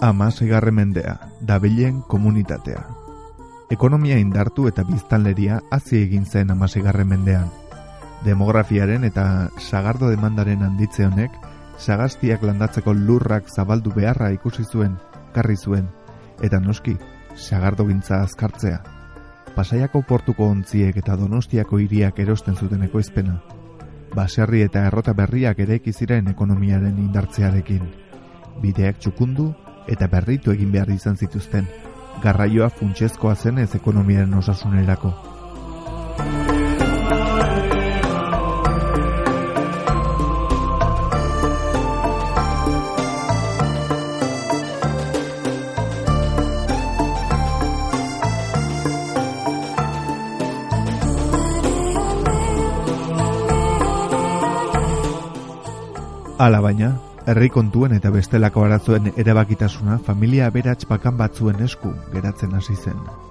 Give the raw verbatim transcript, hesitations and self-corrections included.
Hamaseigarren mendea, dabilen komunitatea. Ekonomia indartu eta biztanleria hazi egin zen hamaseigarren mendean. Demografiaren eta sagardo demandaren handitze honek, sagastiak landatzeko lurrak zabaldu beharra ikusi zuen, karri zuen, eta noski, sagardogintza azkartzea. Pasaiako portuko ontziek eta Donostiako hiriak erosten zuten ekoizpena. Baserri eta errota berriak eraiki ziren ekonomiaren indartzearekin. Bideak txukundu eta berritu egin behar izan zituzten, garraioa funtsezkoa zenez ekonomiaren osasunerako. Hala baina, herri kontuen eta bestelako arazoen erabakitasuna familia aberats bakan batzuen esku geratzen hasi zen.